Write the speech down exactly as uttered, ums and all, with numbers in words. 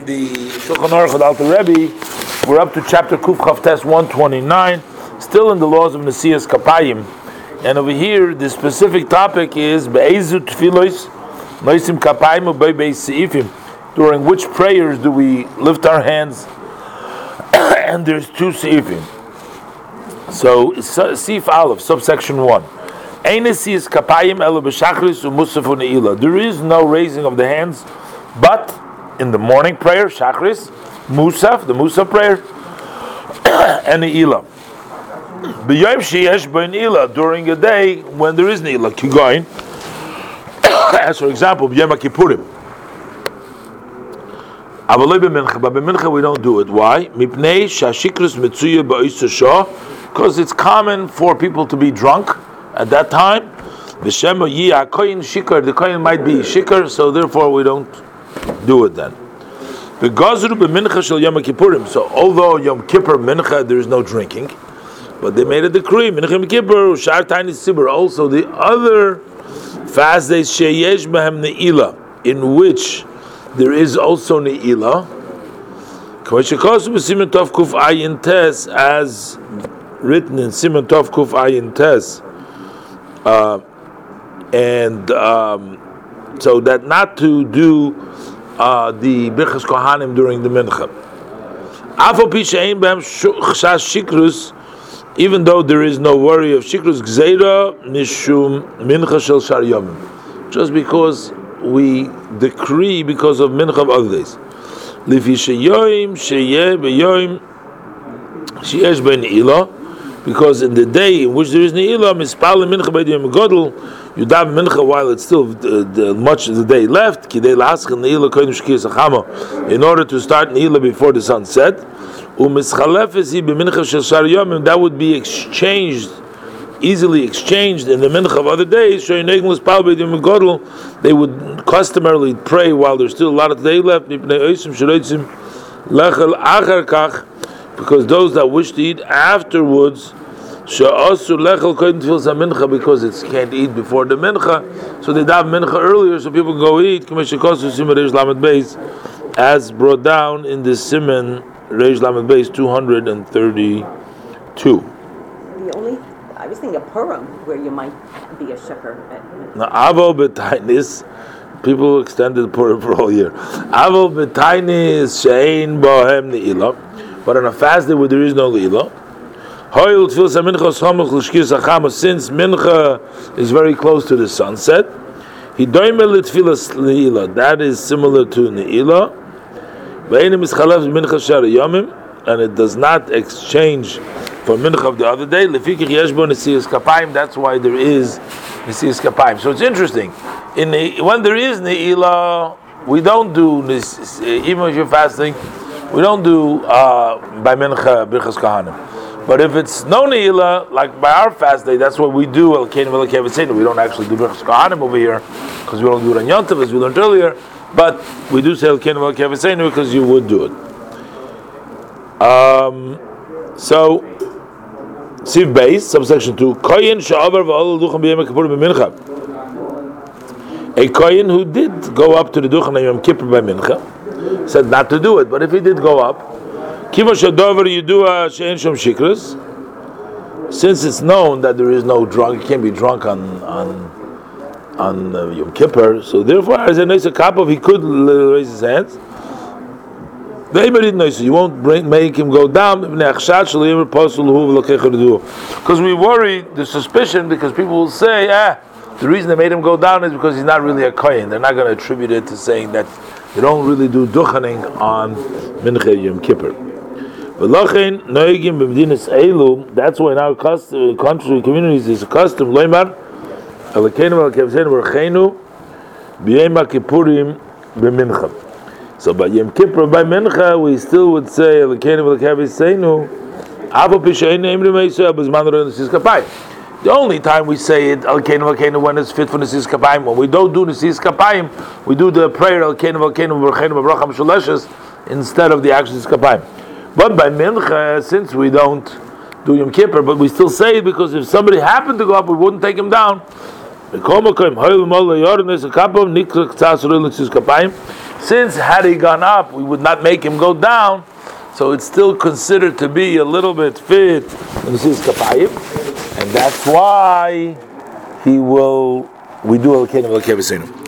the Shulchan Aruch of the Alter Rebbe, we're up to chapter Kuf Chav Tes one twenty-nine, still in the laws of Nesias Kapayim. And over here, the specific topic is Be'ezu Tfilos Noisim Kapayim U'Bei Beis Seifim. During which prayers do we lift our hands? And there's two Seifim. So, Seif Aleph, subsection one. Ein Nesias Kapayim Elo B'Shachris U'Musaf U'Ne'ilah. There is no raising of the hands, but in the morning prayer, Shachris, Musaf, the Musaf prayer, and Ne'ilah. B'yom sheyesh bo Ne'ilah, during a day when there is Ne'ilah, Kigoin, as for example, B'yom HaKippurim. Avaloi b'mincha, but b'mincha we don't do it. Why? Mipnei shashikris mitzuya ba'isa shah, because it's common for people to be drunk at that time. V'shem yi ha'koyin shikar, the koyin might be shikar, so therefore we don't do it then. The Gazru b'mincha shel Yom Kippurim. So although Yom Kippur mincha there is no drinking, but they made a decree mincha Yom Kippur shar tiny sibur. Also the other fast days sheyesh behem ne'ilah, in which there is also ne'ilah. K'mashikasu b'simen tov kuf ayin tes, as written in Simen tov kuf ayin tes, uh, and um, so that not to do Uh, the Birchas Kohanim during the Mincha. Even though there is no worry of Shikrus Gzeira Nishum Mincha Shel Shar Yomim, just because we decree because of Mincha of other days. Lifi Sheyoim Sheyeh Beyoim Sheyesh Ben Ne'ilah, because in the day in which there is Ne'ilah, Mispal Mincha B'Yom Yom Godel, you daven mincha while it's still uh, the, much of the day left, in order to start ne'ilah before the sun set. That would be exchanged, easily exchanged in the mincha of other days. They would customarily pray while there's still a lot of the day left, because those that wish to eat afterwards, because it can't eat before the mincha, so they daven mincha earlier so people can go eat. As brought down in the Siman Reish Lamed Beis two hundred thirty-two. The only, I was thinking of Purim, where you might be a sheker. Now, Avo B'Tainis, people extended Purim for a whole year. Avo B'Tainis she'ein bohem ne'ilah, but on a fast day where there is no ne'ilah. Since mincha is very close to the sunset, that is similar to ne'ilah, and it does not exchange for mincha of the other day. That's why there is nesias kapayim. So it's interesting. In the, when there is ne'ilah, we don't do this, even if you're fasting, we don't do uh, by mincha birchas kohanim. But if it's no ne'ilah, like by our fast day, that's what we do. We don't actually do Birchas Kohanim over here because we don't do it on Yom Tov as we learned earlier. But we do say Elkeinu V'Elkeinu because you would do it. Um, so, Siv Beis, subsection two. Koyin she'avar v'olol duchan b'yom Kippurim b'mincha. A koyin who did go up to the duchan on Yom Kippur by mincha said not to do it, but if he did go up, since it's known that there is no drunk, you can't be drunk on on on uh, Yom Kippur, so therefore, as a nice kapov, he could raise his hands. You won't bring, make him go down because we worry the suspicion, because people will say, ah, the reason they made him go down is because he's not really a kohen. They're not going to attribute it to saying that they don't really do duchaning on Mincha Yom Kippur. That's why in our custom, country, communities, there's a custom, Loimar, so by Yom Kippur, by Mincha, we still would say, the only time we say it, when it's fit for Nesias Kapayim, when we don't do Nesias Kapayim, we do the prayer, instead of the actual Nesias Kapayim. But by Mincha, since we don't do Yom Kippur, but we still say it because if somebody happened to go up, we wouldn't take him down. Since had he gone up, we would not make him go down, so it's still considered to be a little bit fit in the kapayim, and that's why he will. We do al kenim al